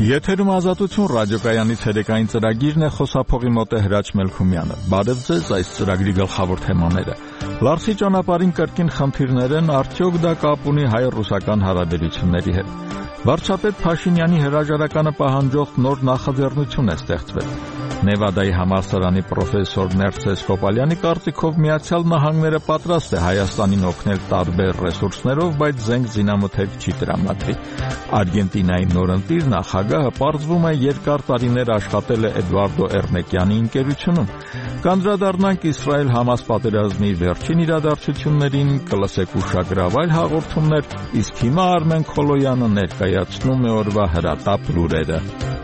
Եթերում ազատություն ռադիոկայանի ցերեկային ծրագիրն է, խոսափողի մոտ է Հրաչ Մելքումյանը։ Բարև ձեզ, այս ծրագրի գլխավոր թեմաները։ Լարսի ճանապարհին կրկին խնդիրներ են, արդյոք դա կապ ունի հայ-ռուսական հարաբերությունների հետ։ Վարչապետ Փաշինյանի հրաժարականը պահանջող նոր նախաձեռնություն է ստեղծվել։ Նևադայի համալսարանի պրոֆեսոր Ներսես Կոպալյանի կարծիքով Միացյալ Նահանգները պատրաստ է Հայաստանին օգնել տարբեր ռեսուրսներով, բայց զենք զինամթերք չի տրամադրի։ Արգենտինայի նորընտիր նախագահը պարզվում է երկար տարիներ աշխատել է Էդվարդո Էրմեկյանի ընկերությունում։ Կանդրադառնանք Իսրայել-Համաս պատերազմի վերջին իրադարձություններին, կլսեք ուշագրավ այլ հաղորդումներ, իսկ հիմա Արմեն Քոլոյանը ներկայացնում է օրվա հրատապ լուրերը։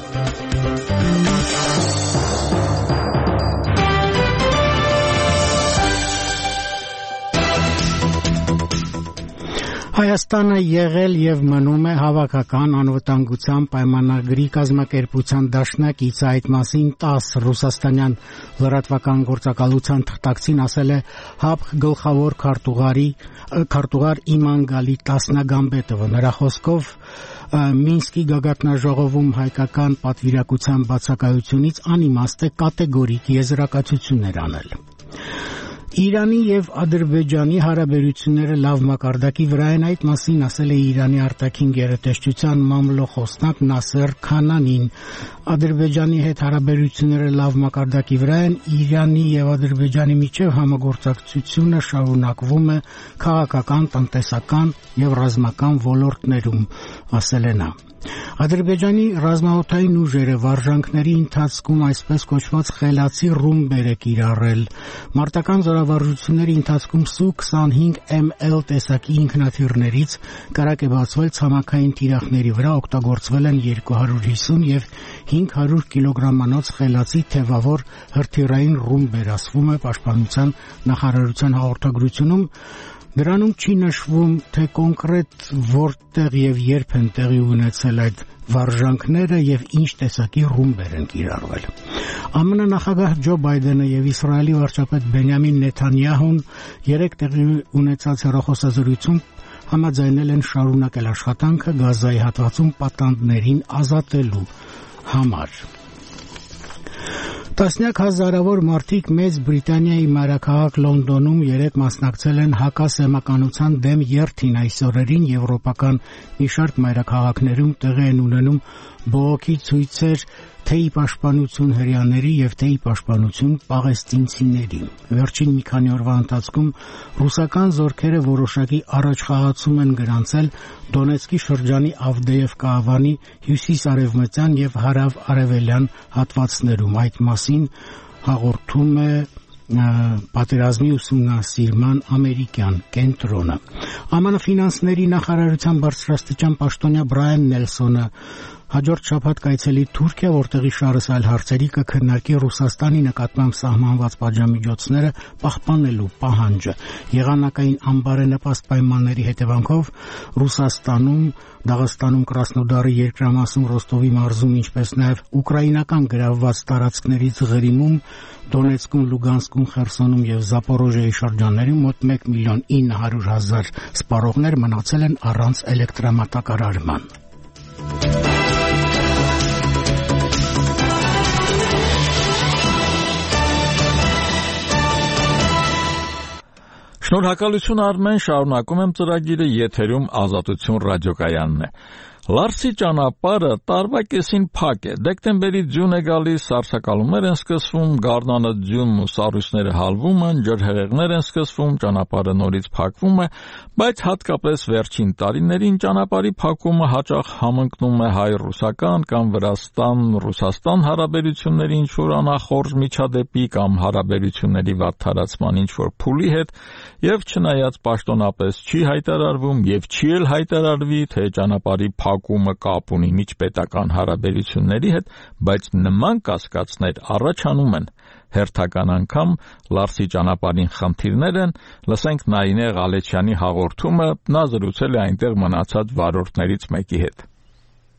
Հայաստանը եղել եւ մնում է հավաքական անվտանգության պայմանագրի կազմակերպության դաշնակից, այդ մասին 10 ռուսաստանյան լրատվական գործակալության թղթակցին ասել է ՀԱՊՀ գլխավոր քարտուղար Իմանգալի Տասնագամբետովը։ Նրա խոսքով Մինսկի գագաթնաժողովում հայկական պատվիրակության բացակայությունից անիմաստ է կատեգորիկ եզրակացություններ անել։ Իրանի եւ Ադրբեջանի հարաբերությունները լավ մակարդակի վրա են, այդ մասին ասել է Իրանի արտաքին գերատեսչության մամլոխոսնակ Նասեր Քանանին։ Ադրբեջանի հետ հարաբերությունները լավ մակարդակի վրա են, Իրանի եւ Ադրբեջանի միջև համագործակցությունը շարունակվում է քաղաքական, տնտեսական եւ ռազմական ոլորտներում, ասել է նա։ Ադրբեջանի ռազմաօդային ուժերը վարժանքների ընթացքում այսպես կոչված խելացի ռումբեր է կիրառել։ Մարտական զորավարժությունների ընթացքում Su-25ML տեսակի ինքնաթիռներից կարակ է բացվել ցամաքային թիրախների վրա, օգտագործվել են 250 եւ 500 կիլոգրամանոց խելացի թևավոր հրթիռային ռումբեր, ասվում է Պաշտպանության նախարարության հաղորդագրությունում։ Դրանում չի նշվում, թե կոնկրետ որտեղ եւ երբ են տեղի ունեցել այդ վարժանքները եւ ինչ տեսակի ռումբեր են կիրառվել։ ԱՄՆ նախագահ Ջո Բայդենը եւ Իսրայելի վարչապետ Բենյամին Նեթանյահուն երեկ տեղի ունեցած հեռախոսազրույցում համաձայնել են շարունակել աշխատանքը Գազայի հատվածում պատանդներին ազատելու համար։ Տասնյակ հազարավոր մարդիկ Մեծ Բրիտանիայի մայրաքաղաք Լոնդոնում երեկ մասնակցել են հակասեմականության դեմ երթին։ Այս օրերին եվրոպական մի շարք մայրաքաղաքներում տեղի են ունենում բողոքի ցույցեր թե ի պաշտպանություն հրեաների եւ թե ի պաշտպանություն պաղեստինցիների։ Վերջին մի քանի օրվա ընթացքում ռուսական զորքերը որոշակի առաջխաղացում են գրանցել Դոնեցկի շրջանի Ավդեևկա ավանի հյուսիս-արևմտյան եւ հարավ-արևելյան հատվածներում։ Այդ մասին հաղորդում է պատերազմի ուսումնասիրման ամերիկյան կենտրոնը։ ԱՄՆ ֆինանսների նախարարության բարձրաստիճան պաշտոնյա Բրայան Նելսոնը հաջորդ շաբաթ կայցելի Թուրքիա, որտեղի շարս այլ հարցերի կքննարկի Ռուսաստանի նկատմամբ սահմանված պատժամիջոցները պահպանելու պահանջը։ Եղանակային անբարենպաստ պայմանների հետևանքով Ռուսաստանում, Դաղստանում, Կրասնոդարի երկրամասում, Ռոստովի մարզում, ինչպես նաև ուկրաինական գրավված տարածքներից Ղրիմում, Դոնեցկում, Լուգանսկում, Խերսոնում եւ Զապորոժիայի շրջաններում մոտ 1.900.000 սպառողներ մնացել են առանց էլեկտրամատակարարման։ Շնորհակալություն Արմեն, շարունակում եմ ծրագիրը, եթերում ազատություն ռադիոկայանն է։ Լարսի ճանապարհը տարվա կեսին փակ է։ Դեկտեմբերի ձյուն է գալիս, սառցակալումներ են սկսվում, գարնանը ձյունն ու սառույցները հալվում են, ջրհեղեղներ են սկսվում, ճանապարհը նորից փակվում է, բայց հատկապես վերջին տարիներին ճանապարհի փակումը հաճախ համընկնում է հայ-ռուսական կամ Վրաստան-Ռուսաստան հարաբերությունների ինչ-որ անախորժ միջադեպի կամ հարաբերությունների վատթարացման ինչ-որ փուլի հետ, եւ չնայած պաշտոնապես չի հայտարարվում եւ չի էլ հայտարարվի, թե ճանապարհի փակումը կապ ունի միջպետական հարաբերությունների հետ, բայց նման կասկածներ առաջանում են։ Հերթական անգամ Լարսի ճանապարհին խնդիրներ են, լսենք Նայինե Ղալեչյանի հաղորդումը, նա զրուցել է այնտեղ մնացած վարորդներից մեկի հետ։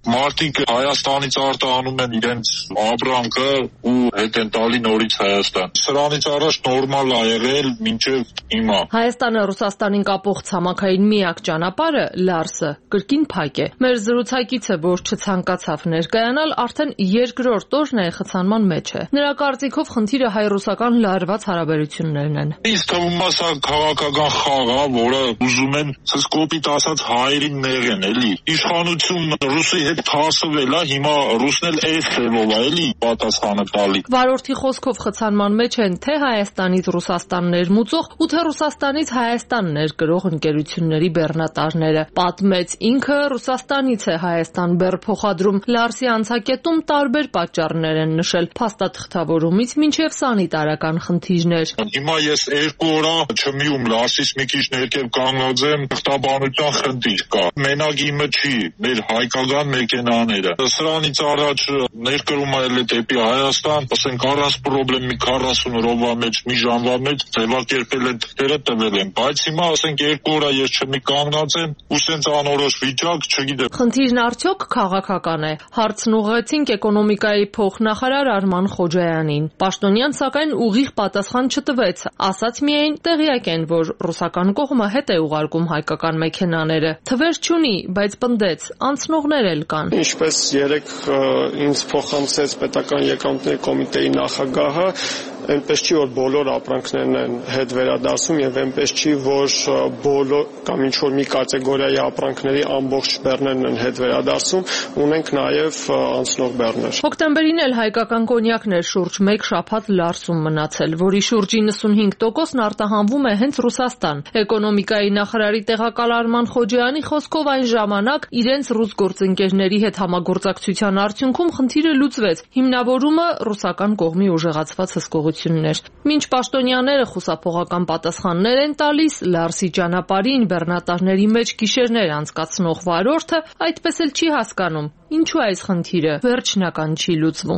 Մարդիկ Հայաստանից արտահանում են իրենց ապրանքը ու հետ են տալի նորից Հայաստան։ Սրանից առաջ նորմալ ա եղել մինչև հիմա։ Հայաստանը Ռուսաստանին կապող ցամաքային միակ ճանապարհը Լարսը կրկին փակ է։ Մեր զրուցակիցը, որ չցանկացավ ներկայանալ, արդեն երկրորդ օրն է խցանման մեջ է։ Նրա կարծիքով խնդիրը հայ-ռուսական լարված հարաբերություններն են։ Իսկ թվում է սա քաղաքական խաղ է, որը ուզում են սկոպիտ ասած հայերին նեղեն, էլի։ Իշխանություն ռուսի հետ թասվել է, հիմա ռուսն էլ այս ձևով է, էլի պատասխանը տալի։ Վարորդի խոսքով խցանման մեջ են թե Հայաստանից Ռուսաստան ներմուծող ու թե Ռուսաստանից Հայաստան ներկրող ընկերությունների բեռնատարները։ Պատմեց ինքը Ռուսաստանից է Հայաստան բեռ փոխադրում։ Լարսի անցակետում տարբեր պատճառներ են նշել՝ փաստաթղթավորումից մինչև սանիտարական խնդիրներ։ Հիմա ես 2 օր չմիում Լարսից մի քիչ ներքև կանգնած եմ, թղթաբանության խնդիր կա։ Մենակ իմը չի, մեր հայկական մեքենաները։ Սրանից առաջ ներկրում ել է դեպի Հայաստան, ասենք առանց պրոբլեմ մի 40 րոպե մեջ, մի ժամվա մեջ ձևակերպել են թղթերը տվել են, բայց հիմա ասենք 2 օր ես չմի կանգնած եմ ու սենց անորոշ վիճակ, չգիտեմ։ Խնդիրն արդյոք քաղաքական է։ Հարցն ուղղեցինք էկոնոմիկայի փոխնախարար Արման Խոջայանին։ Պաշտոնյան սակայն ուղիղ պատասխան չտվեց, ասաց միայն տեղյակ են, որ ռուսական կողմը հետ է ուղարկում հայկական մեքենաները։ Թվեր չունի, բայց պնդեց, անցնողներ էլ կան։ Ինչպես երեք ինձ փոխանցեց պետական եկամուտների կոմիտեի նախագահը, այնպես չի, որ բոլոր ապրանքներն են հետ վերադասում եւ այնպես չի, որ բոլոր կամ ինչ որ մի կատեգորիայի ապրանքների ամբողջ բեռներն են հետ վերադասում, ունենք նաեւ անցնող բեռներ։ Հոկտեմբերին էլ հայկական կոնյակներ շուրջ 1 շաբաթ Լարսում մնացել, որի շուրջ 95%-ն արտահանվում է հենց Ռուսաստան։ Էկոնոմիկայի նախարարի տեղակալ Արման Խոջայանի խոսքով այն ժամանակ իրենց ռուս գործընկերների հետ համագործակցության արդյունքում խնդիրը լուծվեց։ Հիմնավորումը ռուսական կողմի ուժեղացված հսկողություններ։ Մինչ պաշտոնյաները խուսափողական պատասխաններ են տալիս, Լարսի ճանապարհին բեռնատարների մեջ գիշերներ անցկացնող վարորդը այդպես էլ չի հասկանում, ինչու այս խնդիրը վերջնական չի լուծվում։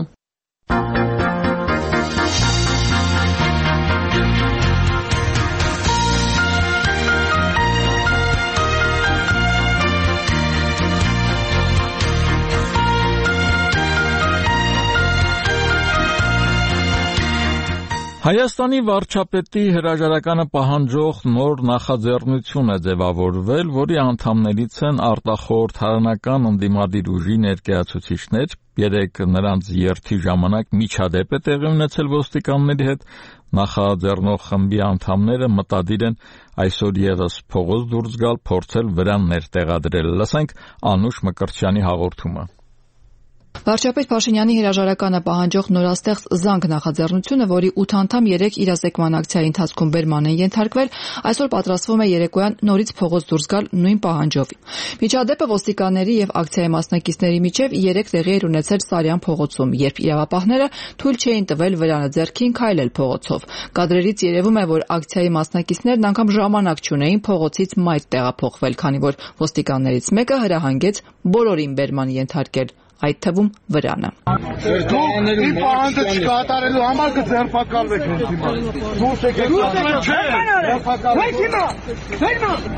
Հայաստանի վարչապետի հրաժարականը պահանջող նոր նախաձեռնություն է ձևավորվել, որի անդամներից են արտախորհրդարանական ընդդիմադիր ուժի ներկայացուցիչներ, երեք նրանց երթի ժամանակ միջադեպ է տեղի ունեցել ոստիկանների հետ, նախաձեռնող խմբի անդամները մտադիր են այսօր եւս փողոց դուրս գալ, փորձել վրաններ տեղադրել։ Լսենք Անուշ Մկրտչյանի հաղորդումը։ Վարչապետ Փաշինյանի հրաժարականը պահանջող նորաստեղծ զանգ նախաձեռնությունը, որի 8 անդամ 3 իրազեկման ակցիայի ընթացքում բերման են ենթարկվել, այսօր պատրաստվում է երեկոյան նորից փողոց դուրս գալ նույն պահանջով։ Միջադեպը ոստիկանների եւ ակցիայի մասնակիցների միջև 3 տեղի էր ունեցել Սարյան փողոցում, երբ իրավապահները թույլ չէին տվել վրանը ձեռքին քայլել փողոցով։ Կադրերից երևում է, որ ակցիայի մասնակիցներն անգամ ժամանակ չունեին փողոցից մայթ տեղափոխվել, քանի որ ոստիկաններից մեկը հրահանգեց բոլորին բերման ենթարկել, այդ թվում վրանը։ Դուք ի պահանջը չկատարելու համար կձերբակալվեք հենց հիմա։ Դուրս եկեք։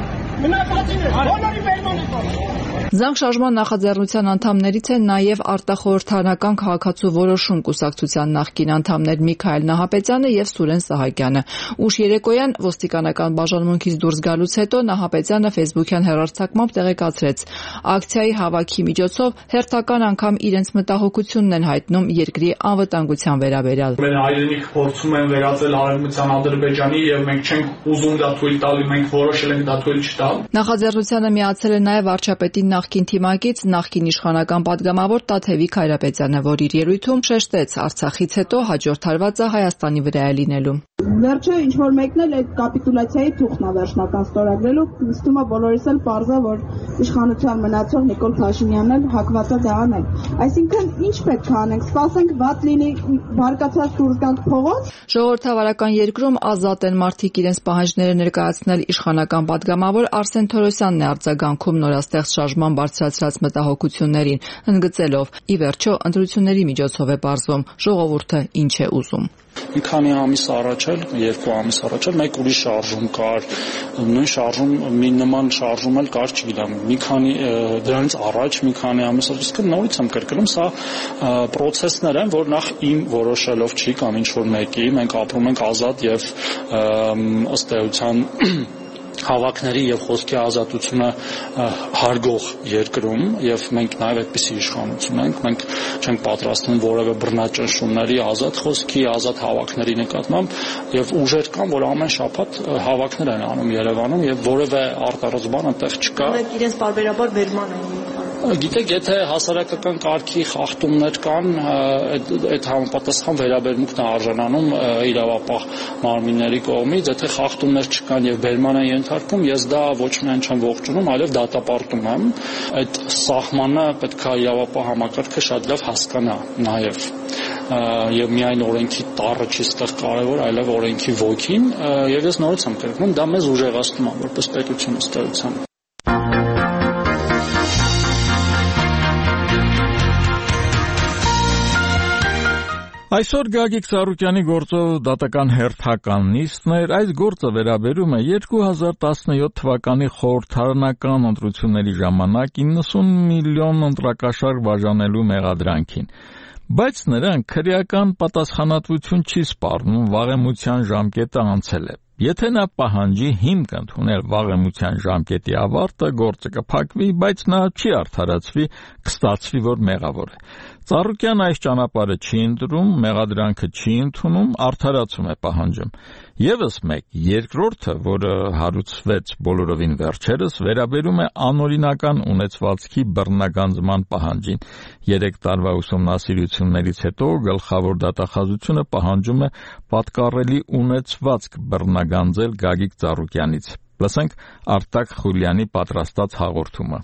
Զանգ շարժման նախաձեռնության անդամներից են նաև արտախորհրդարանական քաղաքացու որոշում կուսակցության նախկին անդամներ Միքայել Նահապետյանը եւ Սուրեն Սահակյանը։ Ուշ երեկոյան ոստիկանական բաժանմունքից դուրս գալուց հետո Նահապետյանը Facebook-յան հեռարձակմամբ տեղեկացրեց. ակցիայի հավաքի միջոցով հերթական անգամ իրենց մտահոգությունն են հայտնում երկրի անվտանգության վերաբերյալ։ Մեր հայրենիք փորձում են վերածել արևմտյան Ադրբեջանի եւ մենք չենք ուզում դա թույլ տալ, մենք որոշել ենք դա թույլ չտալ։ Նախաձեռնությանը միացել է նաև վարչապետի նախկին թիմակից, նախկին իշխանական падգամավոր Տաթևիկ Հայրապետյանը, որ իր ելույթում շեշտեց Արցախից հետո հաջորդ հարվածը Հայաստանի վրա է լինելու։ Վերջը ինչ որ մեկն էլ այդ կապիտուլյացիայի թուղթն է վերջնական ստորագրելու, ինձ թվում է բոլորիս էլ պարզ է, որ իշխանության մնացող Նիկոլ Փաշինյանն էլ հակված է դա անել։ Այսինքն ինչ պետք է անենք, սպասենք վատ լինի, բարկացած դուրս գանք փողոց։ Ժողովրդավարական երկրում ազատ են մարդիկ իրենց պահանջները ներկայացնել իշխանական падգամավոր Արսեն Թորոսյանն է արձագանքում նորաստեղծ շարժման բարձրացրած մտահոգություններին, ընդգծելով՝ ի վերջո ընտրությունների միջոցով է պարզվում ժողովուրդը ինչ է ուզում։ Մի քանի ամիս առաջ էլ, 2 ամիս առաջ էլ մեկ ուրիշ շարժում կար, նույն շարժում մի նման շարժում էլ կար, չգիտեմ, դրանից առաջ մի քանի ամիս առաջ, իսկ նորից եմ կրկնում, սա process-ներ են, որ նախ իմ որոշելով չի կամ ինչ որ մեկի, մենք ապրում ենք ազատ եւ ըստ էության հավաքների եւ խոսքի ազատությունը հարգող երկրում եւ մենք նաեւ այդպիսի իշխանություն ենք, մենք չենք պատրաստվում որևէ բռնաճնշումների, ազատ խոսքի, ազատ հավաքների նկատմամբ եւ ուժեր կան, որ ամեն շաբաթ հավաքներ են անում Երևանում եւ որևէ արտարոց բան այնտեղ չկա։ Մենք իրենց բարբերաբար վերման են։ Գիտեք, եթե հասարակական կարգի խախտումներ կան, այդ համապատասխան վերաբերմունքն է արժանանում իրավապահ մարմինների կողմից, եթե խախտումներ չկան եւ վերման են ենթարկվում, ես դա ոչ միայն չեմ ողջունում, այլև դատապարտում եմ։ Այդ սահմանը պետք է իրավապահ համակարգը շատ լավ հասկանա նաեւ։ Եվ միայն օրենքի տառը չի ստեղ կարևոր, այլև օրենքի ոգին, եւ ես նորից եմ կրկնում, դա մեզ ուժեղացնում է որպես պետություն ըստ էության։ Այսօր Գագիկ Ծառուկյանի գործով դատական հերթական նիստն էր, այս գործը վերաբերում է 2017 թվականի խորհրդարանական ընտրությունների ժամանակ 90 միլիոն ընտրակաշառք բաժանելու մեղադրանքին, բայց նրան քրեական պատասխանատվություն չի սպառնում, վաղեմության ժամկետը անցել է։ Եթե նա պահանջի հիմք ընդունել վաղեմության ժամկետի ավարտը, գործը կփակվի, բայց նա չի արդարացվի, կստացվի, որ մեղավոր է։ Ծառուկյան այս ճանապարհը չի ընտրում, մեղադրանքը չի ընդունում, արդարացում է պահանջում։ Եվս մեկ, երկրորդը, որը հարուցվեց բոլորովին վերջերս, վերաբերում է անօրինական ունեցվածքի բռնագանձման պահանջին։ 3 տարվա ուսումնասիրություններից հետո գլխավոր դատախազությունը պահանջում է պատկառելի ունեցվածք բռնագանձել Գագիկ Ծառուկյանից։ Լսենք Արտակ Խուլյանի պատրաստած հաղորդումը։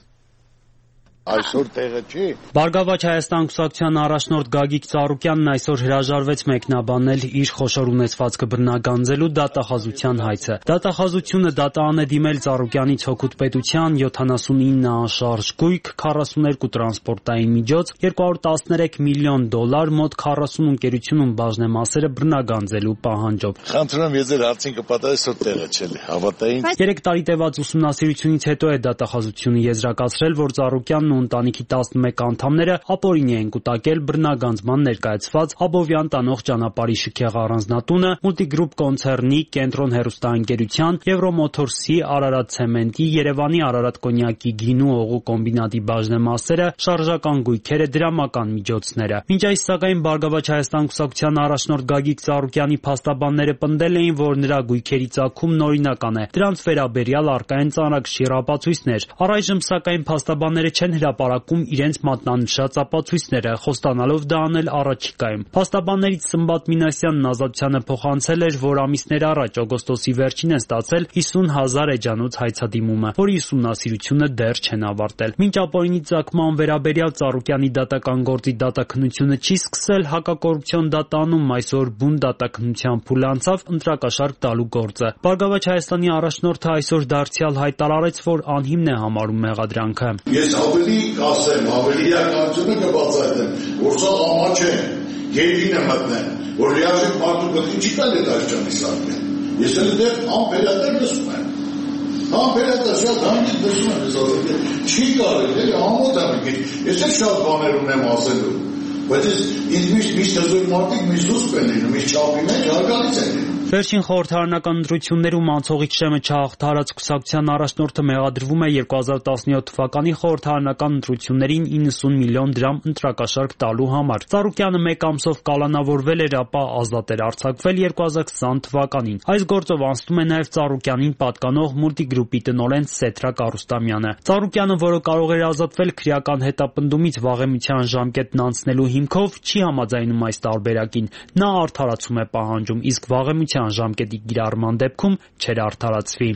Այսօր տեղը չի։ Բարգավաճ Հայաստան կուսակցության առաջնորդ Գագիկ Ծառուկյանն այսօր հրաժարվեց մեկնաբանել իր խոշոր ունեցվածքը բռնագանձելու դատախազության հայցը։ Դատախազությունը դատաան է դիմել Ծառուկյանից հօգուտ պետության 79 անշարժ գույք, 42 տրանսպորտային միջոց, $213 միլիոն, մոտ 40 ընկերությունում բաժնեմասերը բռնագանձելու պահանջով։ Խնդրում եմ, ես ձեր հարցին կպատասխանեմ, այսօր տեղը չէ։ Հավատային։ 3 տարի տևած ուսումնասիրությունից հետո է դատախազությունը եզրակացրել, որ Ծառուկյանն ու ընտանիքի 11 անդամները ապօրինի են կուտակել բռնագանձման ներկայացված Աբովյան տանող ճանապարհի շքեղ առանձնատունը, Multigroup կոնցեռնի, Կենտրոն հեռուստաընկերության, Եվրոմոթորսի, Արարատ ցեմենտի, Երևանի Արարատ կոնյակի գինու օղու կոմբինատի բաժնեմասերը, շարժական գույքերը, դրամական միջոցները։ Մինչ այս սակայն Բարգավաճ Հայաստան կուսակցության առաջնորդ Գագիկ Ծառուկյանի փաստաբանները պնդել էին, որ նրա գույքերի ծագումն օրինական է։ Դրանց վերաբերյալ առկա են ծանրակշիռ ապացույցներ։ Առայժմ սակայն փաստաբանները չեն հրապարակում իրենց մատնանշած ապացույցները, խոստանալով դա անել առաջիկայում։ Փաստաբաններից Սմբատ Մինասյանն Ազատությանը փոխանցել էր, որ ամիսներ առաջ օգոստոսի վերջին են ստացել 50,000 էջանոց հայցադիմումը, որի ուսումնասիրությունը դեռ չեն ավարտել։ Մինչ ապօրինի ծագման վերաբերյալ Ծառուկյանի դատական գործի դատաքննությունը չի սկսել, հակակոռուպցիոն դատանում այսօր բուն դատաքննության փուլ անցավ ընտրակաշառք տալու գործը։ Բարգավաճ Հայաստանի առաջնորդը այսօր դարձյալ հայտարարեց, որ անհիմն է համարում մեղադրանքը։ Ես ավելի կասեմ, ավելի իրականությունը կբացատրեմ, որ սա համա չէ, գերին է մտնեն, որ լիարժեք մարդու գլխին չի տալ այդ աշխանի սարքեն։ Ես էլ դեռ անպերատար լսում եմ։ Անպերատար շատ հանգիտ լսում եմ, ես ասել, չի կարել, էլ ամոտ եմ, ես էլ շատ բաներ ունեմ ասելու, բայց ինձ միշտ հզոր մարդիկ միշտ լուսպ են լինում, միշտ չապի մեջ հարգալից են լինում։ Վերջին խորհրդարանական ընտրություններում անցողիկ շեմը չհաղթահարած կուսակցության առաջնորդը մեղադրվում է 2017 թվականի խորհրդարանական ընտրություններին 90 միլիոն դրամ ընտրակաշառք տալու համար։ Ծառուկյանը մեկ ամսով կալանավորվել էր, ապա ազատ էր արձակվել 2020 թվականին։ Այս գործով անցնում է նաև Ծառուկյանին պատկանող Multigroup-ի տնօրեն Սեթրակ Արուստամյանը։ Ծառուկյանը, որը կարող էր ազատվել քրեական հետապնդումից վաղեմության ժամկետն անցնելու հիմքով, չի համաձայնում այս տարբերակին։ Նա արդարացում է պահանջում, իսկ վաղեմության ժամկետի կիրառման դեպքում չեր արդարացվի։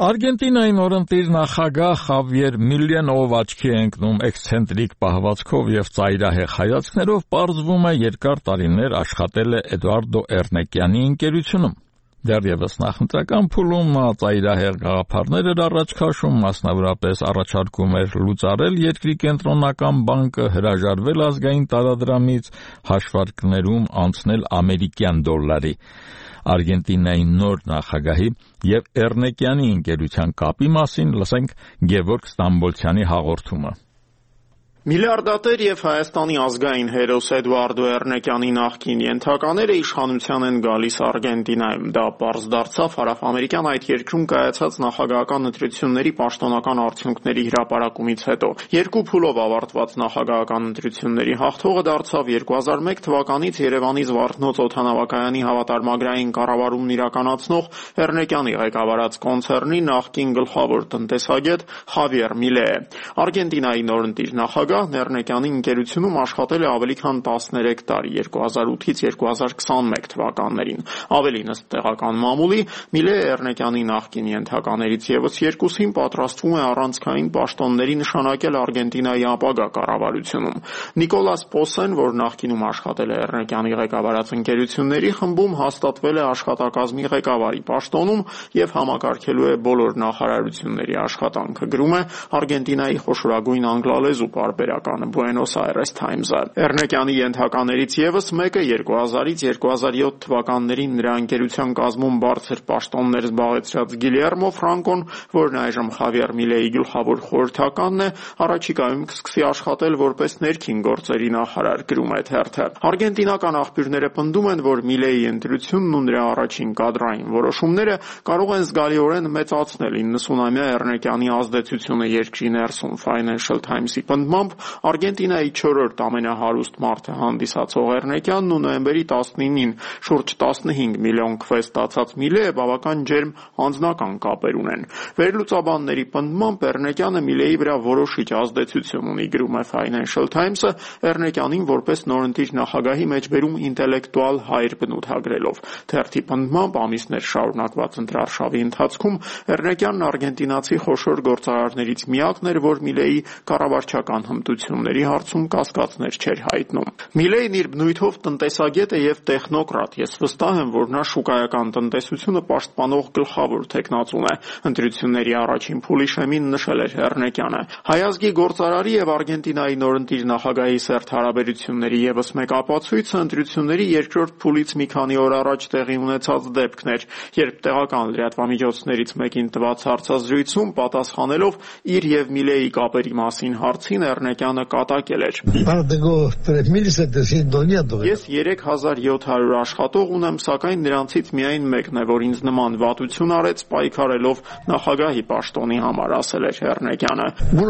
Արգենտինայի նորընտիր նախագահ Խավիեր Միլեն, ով աչքի է ընկնում էքսցենտրիկ պահվածքով եւ ծայրահեղ հայացքներով, պարզվում է երկար տարիներ աշխատել է Էդուարդո Էրնեկյանի ընկերությունում։ Դեռևս նախընտրական փուլում նա ծայրահեղ գաղափարներ էր առաջ քաշում, մասնավորապես առաջարկում էր լուծարել երկրի կենտրոնական բանկը, հրաժարվել ազգային տարադրամից, հաշվարկներում անցնել ամերիկյան դոլարի։ Արգենտինայի նոր նախագահի եւ Էրնեկյանի ընկերության կապի մասին լսենք Գևորգ Ստամբոլցյանի հաղորդումը։ Միլիարդատեր եւ Հայաստանի ազգային հերոս Էդուարդո Էրնեկյանի նախկին ենթակաները իշխանության են գալիս Արգենտինայում։ Դա պարզ դարձավ հարավամերիկյան այդ երկրում կայացած նախագահական ընտրությունների պաշտոնական արդյունքների հրապարակումից հետո։ Երկու փուլով ավարտված նախագահական ընտրությունների հաղթողը դարձավ 2001 թվականից Երևանի Զվարթնոց օդանավակայանի հավատարմագրային կառավարումն իրականացնող Էրնեկյանի ղեկավարած կոնցեռնի նախկին գլխավոր տնտեսագետ Խավիեր Միլեը։ Արգենտինայի նորընտիր նախագահ Էրնեկյանի ընկերությունում աշխատել է ավելի քան 13 տարի 2008-ից 2021 թվականներին։ Ավելի ըստ տեղական մամուլի, Միլեը Էրնեկյանի նախկին ենթականերից եւս երկուսին պատրաստվում է առանցքային պաշտոնների նշանակել Արգենտինայի ապագա կառավարությունում։ Նիկոլաս Պոսեն, որ նախկինում աշխատել է Էրնեկյանի ղեկավարած ընկերությունների խմբում, հաստատվել է աշխատակազմի ղեկավարի պաշտոնում եւ համակարգելու է բոլոր նախարարությունների աշխատանքը, գրում է Արգենտինայի խոշորագույն անգլալեզու պարբերականը Buenos Aires Times-ը։ Էրնեկյանի ենթականերից եւս մեկը 2000-ից 2007 թվականներին նրա ընկերության կազմում բարձր պաշտոններ զբաղեցրած Գիլերմո Ֆրանկոն, որն այժմ Խավիեր Միլեի գլխավոր խորհրդականն է, առաջիկայում կսկսի աշխատել որպես ներքին գործերի նախարար, գրում է թերթը։ Արգենտինական աղբյուրները պնդում են, որ Միլեի ընտրությունն ու նրա առաջին կադրային որոշումները կարող են զգալիորեն մեծացնել 90-ամյա Էրնեկյանի ազդեցությունը երկրի ներսում։ Financial Times-ի պնդմամբ Արգենտինայի 4-րդ ամենահարուստ մարդը հանդիսացող Էրնեկյանն ու նոյեմբերի 19-ին շուրջ 15 միլիոն քվե ստացած Միլեը բավական ջերմ անձնական կապեր ունեն։ Վերլուծաբանների պնդմամբ Էրնեկյանը Միլեի վրա որոշիչ ազդեցություն ունի, գրում է Financial Times-ը, Էրնեկյանին որպես նորընտիր նախագահի մեջբերում ինտելեկտուալ հայր բնութագրելով։ Թերթի պնդմամբ ամիսներ շարունակված ընտրարշավի ընթացքում Էրնեկյանն արգենտինացի խոշոր գործարարներից միակն էր, որ Միլեի կառավարչական հմտությունների հարցում կասկածներ չէր հայտնում։ Միլեին իր բնույթով տնտեսագետ է եւ տեխնոկրատ։ Ես վստահ եմ, որ նա շուկայական տնտեսությունը պաշտպանող գլխավոր թեկնածուն է։ Ընտրությունների առաջին փուլի շեմին նշել էր Էրնեկյանը։ Հայազգի գործարարի եւ Արգենտինայի նորընտիր նախագահի սերտ հարաբերությունների եւս մեկ ապացույցը ընտրությունների երկրորդ փուլից մի քանի օր առաջ տեղի ունեցած դեպքն էր, երբ տեղական լրատվամիջոցներից մեկին տված հարցազրույցում պատասխանելով իր եւ Միլեի կապերի մասին հարցին Էրնեկյանը կատակել էր։ Ես 3700 աշխատող ունեմ, սակայն նրանցից միայն մեկն է, որ ինձ նման վատություն արեց, պայքարելով նախագահի պաշտոնի համար, ասել էր Էրնեկյանը։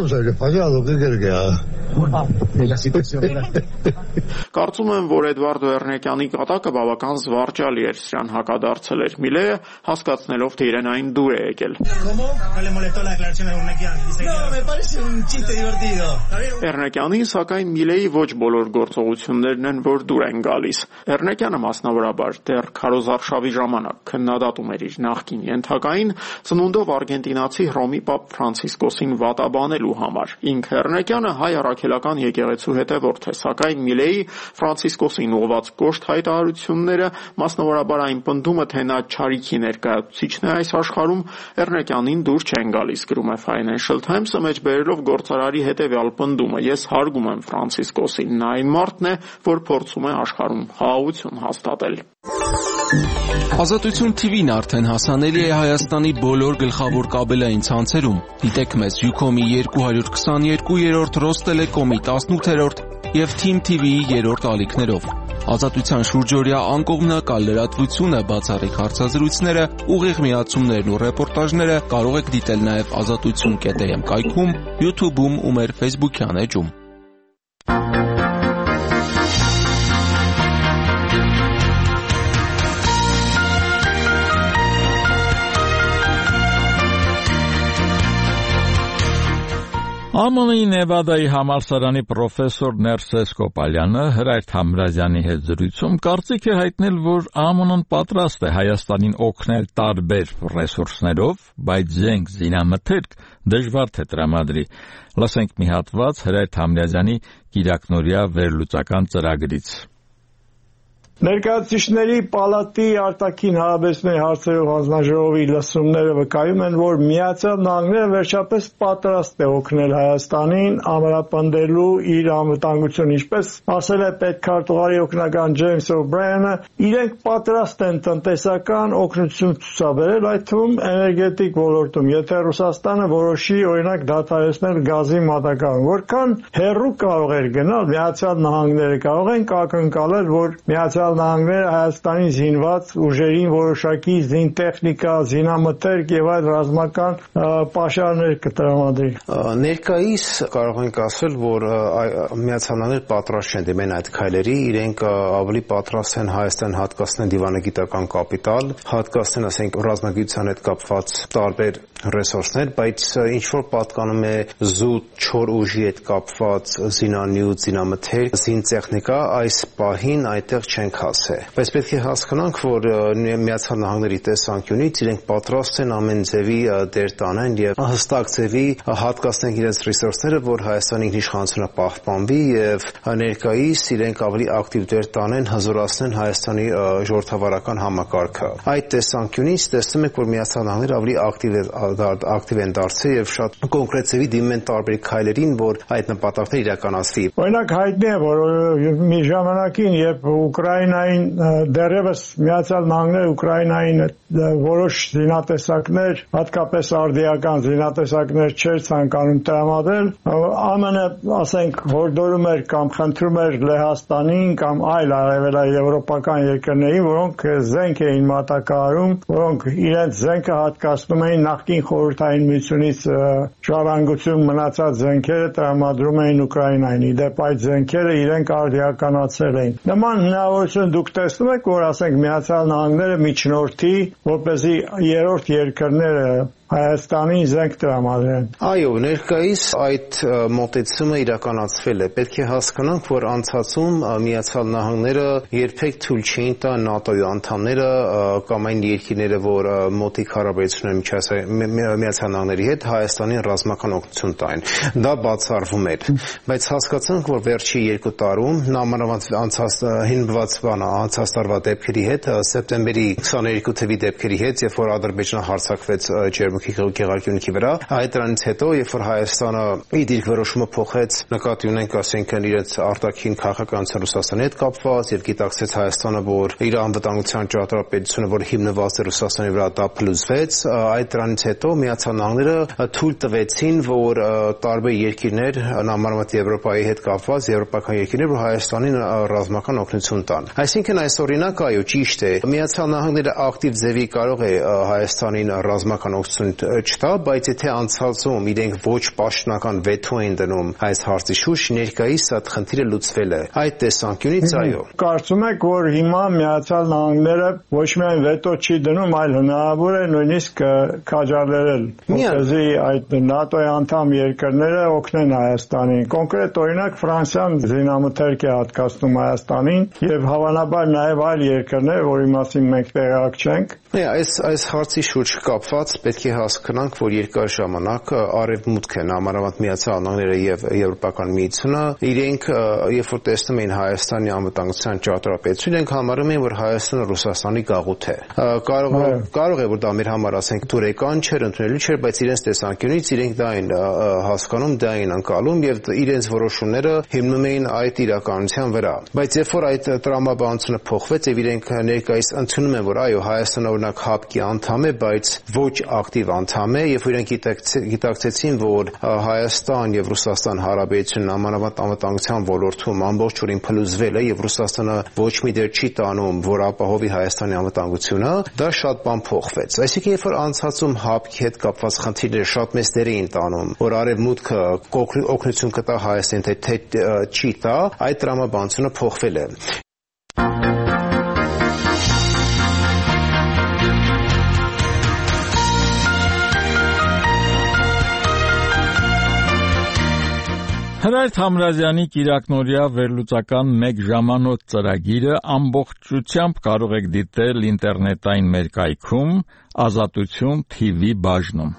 Կարծում եմ, որ Էդուարդո Էրնեկյանի կատակը բավական զվարճալի էր, սրան հակադարձել էր Միլեը, հասկացնելով, թե իրեն այն դուր է եկել։ Էրնեկյանին, սակայն Միլեի ոչ բոլոր գործողություններն են, որ դուր են գալիս։ Էրնեկյանը մասնավորաբար դեռ քարոզարշավի ժամանակ քննադատում էր իր նախկին ենթակային, ծնունդով արգենտինացի Հռոմի պապ Ֆրանցիսկոսին վատաբանելու համար։ Ինքը Էրնեկյանը հայ առաքելական եկեղեցու հետևորդ է, սակայն Միլեի Ֆրանցիսկոսին ուղղված կոշտ հայտարարությունները, մասնավորաբար այն պնդումը, թե նա չարիքի ներկայացուցիչն է այս աշխարհում, Էրնեկյանին դուր չեն գալիս, գրում է Financial Times-ը, մեջբերելով գործարարի հետևյալ պնդումը. ես հարգում եմ Ֆրանցիսկոսին, նա այն մարդն է, որ փորձում է աշխարհում խաղաղություն հաստատել։ Ազատություն TV-ն արդեն հասանելի է Հայաստանի բոլոր գլխավոր կաբելային ցանցերում։ Դիտեք մեզ Ucom-ի 222-րդ, Ռոստելեկոմի 18-րդ եւ Team TV-ի 3-րդ ալիքներով։ Ազատության շուրջօրյա անկողմնակալ լրատվությունը, բացառիկ հարցազրույցները, ուղիղ միացումներն ու ռեպորտաժները կարող եք դիտել նաև azatutsun.am կայքում, YouTube-ում ու մեր Facebook-յան էջում։ ԱՄՆ-ի Նևադայի համալսարանի պրոֆեսոր Ներսես Կոպալյանը Հրայր Թամրազյանի հետ զրույցում կարծիք է հայտնել, որ ԱՄՆ-ն պատրաստ է Հայաստանին օգնել տարբեր ռեսուրսներով, բայց զենք զինամթերք դժվար թե տրամադրի։ Լսենք մի հատված Հրայր Թամրազյանի կիրակնօրյա վերլուծական ծրագրից։ Ներկայացուցիչների պալատի արտաքին հարաբերությունների հարցերով հանձնաժողովի լսումները վկայում են, որ Միացյալ Նահանգները վերջապես պատրաստ է օգնել Հայաստանին ամրապնդելու իր անվտանգությունը, ինչպես ասել է պետքարտուղարի օգնական Ջեյմս Օ'Բրայանը, իրենք պատրաստ են տնտեսական օգնություն ցուցաբերել, այդ թվում էներգետիկ ոլորտում, եթե Ռուսաստանը որոշի օրինակ դադարեցնել գազի մատակարարումը, որքան հեռու կարող էր գնալ Միացյալ Նահանգները, կարող են ակնկալել, որ Միացյալ Նահանգները Հայաստանի զինված ուժերին որոշակի զինտեխնիկա, զինամթերք եւ այլ ռազմական պաշարներ կտրամադրի։ Ներկայիս կարող ենք ասել, որ Միացյալ Նահանգները պատրաստ չեն դիմեն այդ քայլերի, իրենք ավելի պատրաստ են Հայաստան հատկացնել դիվանագիտական կապիտալ, հատկացնել, ասենք, ռազմագիտության հետ կապված տարբեր ռեսուրսներ, բայց ինչ որ պատկանում է զուտ չոր ուժի հետ կապված զինանյութ, զինամթերք, զինտեխնիկա, այս պահին այդտեղ չենք հասել։ Բայց պետք է հասկանանք, որ Միացյալ Նահանգների տեսանկյունից իրենք պատրաստ են ամեն ձևի դեր տանեն եւ հստակ ձևի հատկացնեն իրենց ռեսուրսները, որ Հայաստանի իշխանությունը պահպանվի եւ ներկայիս իրենք ավելի ակտիվ դեր տանեն, հզորացնեն Հայաստանի ժողովրդավարական համակարգը։ Այդ տեսանկյունից տեսնում եք, որ Միացյալ Նահանգները ավելի ակտիվ են դարձել եւ շատ կոնկրետ ձևի դիմեն տարբեր քայլերին, որ այդ նպատակները իրականացվի։ Օրինակ հայտնի է, որ մի ժամանակին, երբ Ուկրաինային դեռևս Միացյալ Նահանգները Ուկրաինային որոշ զինատեսակներ, հատկապես արդիական զինատեսակներ չէր ցանկանում տրամադրել, ԱՄՆ-ը, ասենք, հորդորում էր կամ խնդրում էր Լեհաստանին կամ այլ արևելաեվրոպական երկրներին, որոնք զենք էին մատակարարում, որոնք իրենց զենքը հատկացնում էին նախկին խորհրդային միությունից ժառանգություն մնացած զենքերը տրամադրում էին Ուկրաինային։ Իդեպ այդ զենքերը իրենք արդիականացել էին։ Նման հնարավորություն դուք տեսնում եք, որ ասենք Միացյալ Նահանգները միջնորդի, որպեսզի երրորդ երկրները Հայաստանին զենք տրամադրեն։ Այո, ներկայիս այդ մոտեցումը իրականացվել է։ Պետք է հասկանանք, որ անցածում Միացյալ Նահանգները երբեք թույլ չէին տա ՆԱՏՕ-ի անդամները կամ այն երկիրները, որ մոտիկ հարաբերություն ունեն Միացյալ Նահանգների հետ, Հայաստանին ռազմական օգնություն տային։ Դա բացառվում էր։ Բայց հասկացանք, որ վերջի 2 տարում անցած տարվա դեպքերի հետ, սեպտեմբերի 22 թվականի դեպքերի հետ, երբ որ Ադրբեջանը հարձակվեց Գեղարքյունիքի վրա, այդ դրանից հետո, երբ որ Հայաստանը իր դիրքորոշումը փոխեց, նկատի ունենք, ասենք, իրենց արտաքին քաղաքականության Ռուսաստանի հետ կապված եւ գիտակցեց Հայաստանը, որ իր անվտանգության ճարտարապետությունը, որ հիմնված է Ռուսաստանի վրա, դա փլուզվեց, այդ դրանից հետո Միացյալ Նահանգները թույլ տվեցին, որ տարբեր երկիրներ, համարվա Եվրոպայի հետ կապված եվրոպական երկիրներ, որ Հայաստանին ռազմական օգնություն տան։ Այսինքն այս օրինակ, այո, ճիշտ է, Միացյալ Նահանգները ակտիվ ձևի կարող է Հայաստանին ռազմական օգնություն չտա, բայց եթե անցածում իրենք ոչ պաշտոնական վետո են դնում այս հարցի շուրջ, ներկայիս այդ խնդիրը լուծվել է։ Այդ տեսանկյունից այո։ Կարծում եք, որ հիմա Միացյալ Նահանգները ոչ միայն վետո չի դնում, այլ հնարավոր է նույնիսկ քաջալերել, որպեսզի այդ ՆԱՏՕ-ի անդամ երկրները օգնեն Հայաստանին։ Կոնկրետ օրինակ Ֆրանսիան զինամթերք է հատկացնում Հայաստանին եւ հավանաբար նաեւ այլ երկրներ, որի մասին մենք տեղյակ չենք։ Այս հարցի շուրջ կապված պետք է հասկանանք, որ երկար ժամանակ արևմուտքն, համարավանդ Միացյալ Նահանգները եւ Եվրոպական միությունը, իրենք երբ որ տեսնում էին Հայաստանի անվտանգության ճարտարապետություն, իրենք համարում էին, որ Հայաստանը Ռուսաստանի գաղութ է։ Կարող է որ դա մեր համար, ասենք, դուրեկան չէր, ընդունելի չէր, բայց իրենց տեսանկյունից իրենք դա են հասկանում, դա են անցալում եւ իրենց որոշումները հիմնում էին այդ իրականության վրա։ Բայց երբ որ այդ տրամաբանությունը փոխվեց եւ իրենք ներկայիս ընդունում են, որ այո, Հայաստանը օրինակ ՀԱՊԿ-ի անդամ է, բայց ոչ ակտիվ անդամ է, եւ իրենք գիտակցեցին, որ Հայաստան եւ Ռուսաստան հարաբերությունն ամենավատ անվտանգության ոլորտում ամբողջովին փլուզվել է եւ Ռուսաստանը ոչ մի դեր չի տանում, որ ապահովի Հայաստանի անվտանգությունը, դա շատ բան փոխվեց։ Այսինքն, երբ որ անցածում ՀԱՊԿ-ի հետ կապված խնդիրները շատ մեծ դեր էին տանում, որ արևմուտքը օգնություն կտա Հայաստանին, թե չի տա, այդ տրամաբանությունը փոխվել է։ Հրայր Թամրազյանի կիրակնօրյա վերլուծական 1 ժամանոց ծրագիրը ամբողջությամբ կարող եք դիտել ինտերնետային մեր կայքում Ազատություն TV բաժնում։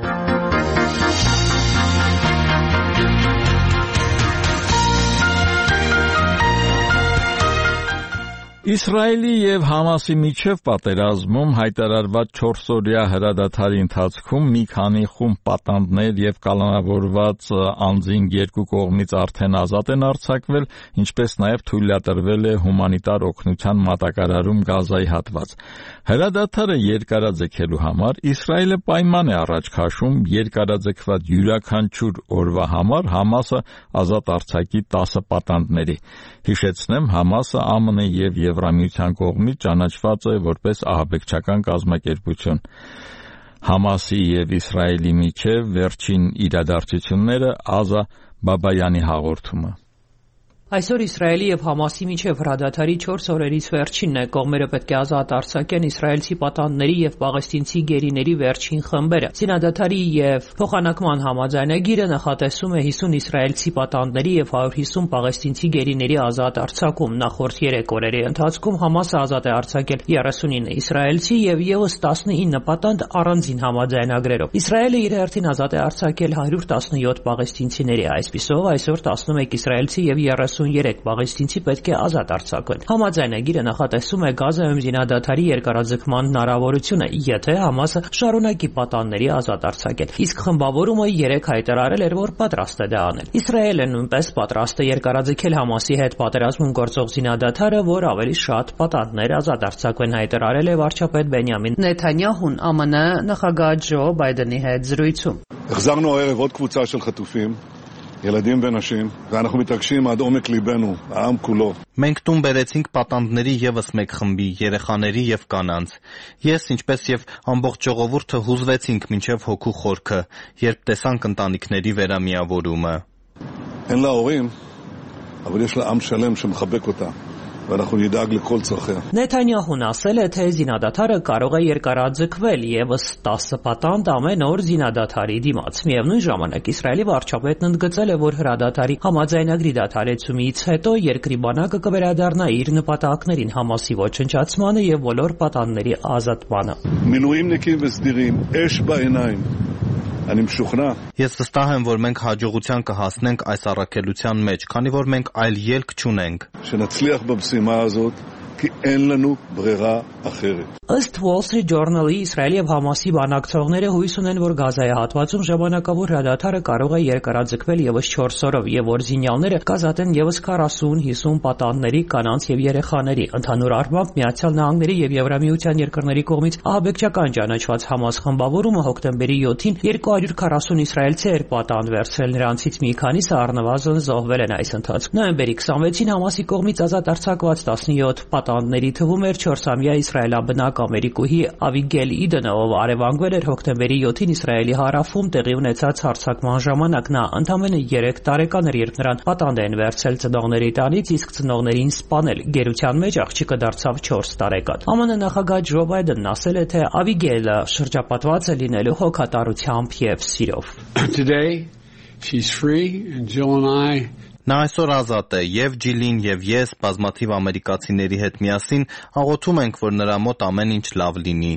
Իսրայելի եւ Համասի միջև պատերազմում հայտարարված 4-օրյա հրադադարի ընթացքում մի քանի խումբ պատանդներ եւ կալանավորված անձինք երկու կողմից արդեն ազատ են արձակվել, ինչպես նաեւ թույլատրվել է հումանիտար օգնության մատակարարում Գազայի հատված։ Հրադադարը երկարաձգելու համար Իսրայելը պայման է առաջ քաշում երկարաձգված յուրաքանչյուր օրվա համար Համասը ազատ արձակի 10 պատանդների։ Հիշեցնեմ, Համասը ԱՄՆ եւ Եվրամիության կողմից ճանաչված է որպես ահաբեկչական կազմակերպություն։ Համասի եւ Իսրայելի միջև վերջին իրադարձությունները Ազա Բաբայանի հաղորդումը։ Այսօր Իսրայելի եւ Համասի միջև հրադադարի 4 օրերից վերջինն է։ Կողմերը պետք է ազատ արձակեն իսրայելցի պատանդների եւ պաղեստինցի գերիների վերջին խմբերը։ Զինադադարի եւ փոխանակման համաձայնագիրը նախատեսում է 50 իսրայելցի պատանդների եւ 150 պաղեստինցի գերիների ազատ արձակում։ Նախորդ 3 օրերի ընթացքում Համասը ազատ է արձակել 39 իսրայելցի եւ եւս 19 պատանդ առանձին համաձայնագրերով։ Իսրայելը իր հերթին ազատ է արձակել 117 պաղեստինցիների։ Այսպիսով այսօր 11 իսրայելցի եւ 33 պաղեստինցի պետք է ազատ արձակվեն։ Համաձայնագիրը նախատեսում է Գազայում զինադադարի երկարաձգման հնարավորությունը, եթե Համասը շարունակի պատանդների ազատ արձակել։ Իսկ խմբավորումը 3 հայտարարել էր, որ պատրաստ է դա անել։ Իսրայելը նույնպես պատրաստ է երկարաձգել Համասի հետ պատերազմում գործող զինադադարը, որ ավելի շատ պատանդներ ազատ արձակվեն, հայտարարել է վարչապետ Բենյամին Նեթանյահուն ԱՄՆ նախագահ Ջո Բայդենի հետ զրույցում։ החזרנו הערב עוד קבוצה של חטופים ילדים ונשים, ואנחנו מתרגשים עד עומק ליבנו, העם כולו. Մենք տուն բերեցինք պատանդների եւս մեկ խմբի, երեխաների եւ կանանց։ Ես, ինչպես եւ ամբողջ ժողովուրդը հուզվեցինք մինչեւ հոգու խորքը, երբ տեսանք ընտանիքների վերամիավորումը։ אין לה הורים, אבל יש לה עם שלם שמחבק אותה. ואנחנו נדאג לכל צרכיה. Նեթանյահուն ասել է, թե զինադադարը կարող է երկարաձգվել եւս 10 պատանդ ամեն օր զինադադարի դիմաց։ Միևնույն ժամանակ Իսրայելի վարչապետն ընդգծել է, որ հրադադարի համաձայնագրի դադարեցումից հետո երկրի բանակը կվերադառնա իր նպատակներին Համասի ոչնչացմանը եւ բոլոր պատանդների ազատմանը։ מילואימניקים וסדירים, אש בעיניים. אני משוכנע. Ես վստահ եմ, որ մենք հաջողության կհասնենք այս առաքելության մեջ, քանի որ մենք այլ ելք չունենք։ שנצליח במשימה הזאת, כי אין לנו ברירה אחרת. Ըստ Wall Street Journal-ի Իսրայելի եւ Համասի բանակցողները հույս ունեն, որ Գազայի հատվածում ժամանակավոր հրադադարը կարող է երկարաձգվել եւս 4 օրով եւ որ զինյալները կազատեն եւս 40-50 պատանդների, կանանց եւ երեխաների։ Ընդհանուր առմամբ Միացյալ Նահանգների եւ Եվրամիության երկրների կողմից ահաբեկչական ճանաչված Համաս խմբավորումը հոկտեմբերի 7-ին 240 իսրայելցի պատանդ վերցրել, նրանցից մի քանիսը առնվազն զոհվել են այս ընթացքում։ Նոյեմբերի 26-ին Համասի կողմից ազատ արձակված 17 պատանդների թվում էր 4-ամյա իսրայելաբնակ Ամերիկուհի Ավիգել Իդենը, ով արևանգվել էր հոկտեմբերի 7-ին Իսրայելի հարավում տեղի ունեցած հարձակման ժամանակ։ Նա ընդամենը 3 տարեկան էր, երբ նրան պատանդ են վերցրել ծնողների տանից, իսկ ծնողներին սպանել։ Գերության մեջ աղջիկը դարձավ 4 տարեկան։ ԱՄՆ նախագահ Ջո Բայդենն ասել է, թե Ավիգելը շրջապատված է լինելու հոգատարությամբ եւ սիրով։ Today she's free and Jill and I Նա այսօր ազատ է, եւ Ջիլին եւ ես բազմաթիվ ամերիկացիների հետ միասին աղոթում ենք, որ նրա մոտ ամեն ինչ լավ լինի։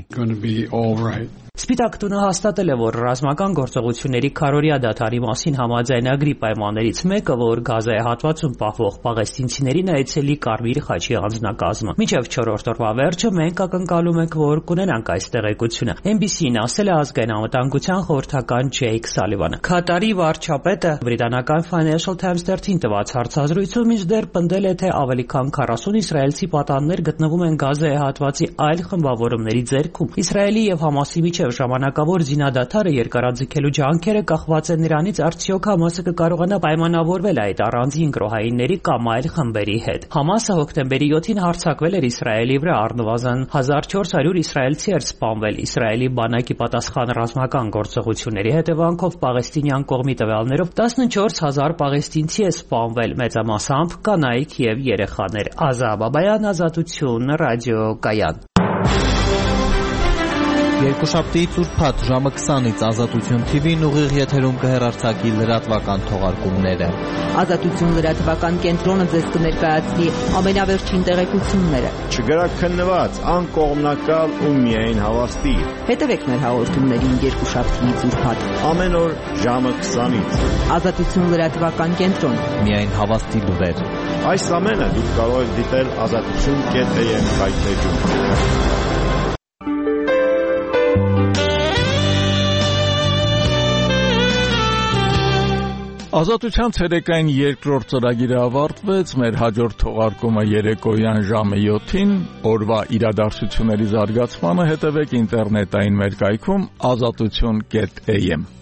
Սպիտակ տունը հաստատել է, որ ռազմական գործողությունների քարորիա դադարի մասին համաձայնագրի պայմաններից մեկը, որ Գազայի հատվածում պահվող պաղեստինցիներին այցելի Կարմիր խաչի անձնակազմը։ Մինչև 4-րդ օրվա վերջը մենք ակնկալում ենք, որ կունենանք այս տեղեկությունը։ NBC-ն ասել է ազգային անվտանգության խորհրդական Ջեյք Սալիվանը։ Քատարի վարչապետը բրիտանական Financial Times 13 տված հարցազրույցում մինչդեռ պնդել է, թե ավելի քան 40 իսրայելցի պատանդներ գտնվում են Գազայի հատվածի այլ խմբավորումների ձեռքում։ Իսրայելի եւ Համասի միջև ժամանակավոր զինադադարը երկարաձգելու ջանքերը կախված են նրանից, արդյոք Համասը կկարողանա պայմանավորվել այդ առանձին գրոհայինների կամ այլ խմբերի հետ։ Համասը հոկտեմբերի 7-ին հարձակվել էր Իսրայելի վրա, առնվազն 1400 իսրայելցի էր սպանվել։ Իսրայելի բանակի պատասխան ռազմական գործողությունների հետևանքով պաղեստինյան կողմի տվյալներով 14000 պաղեստինցի է սպանվել, մեծամասամբ կանայք եւ երեխաներ։ Ազա Բաբայան, Ազատություն, ռադիո Կայան։ Երկուշաբթի ծուրփաթ ժամը 20-ից Ազատություն TV-ն ուղիղ եթերում կհեռարձակի լրատվական թողարկումները։ Ազատություն լրատվական կենտրոնը ձեզ կներկայացնի ամենավերջին տեղեկությունները։ Չգրաքննված, անկողմնակալ ու միայն հավաստի։ Հետևեք մեր հաղորդումներին երկուշաբթիից ուրբաթ ամեն օր ժամը 20-ից։ Ազատություն լրատվական կենտրոն։ Միայն հավաստի լուրեր։ Այս ամենը դուք կարող եք դիտել azatutun.am վայրէջում։ Ազատության ցերեկային երկրորդ ծրագիրը ավարտվեց, մեր հաջորդ թողարկումը երեկոյան ժամը 7-ին, օրվա իրադարձությունների զարգացմանը հետևեք ինտերնետային մեր կայքում azatutun.am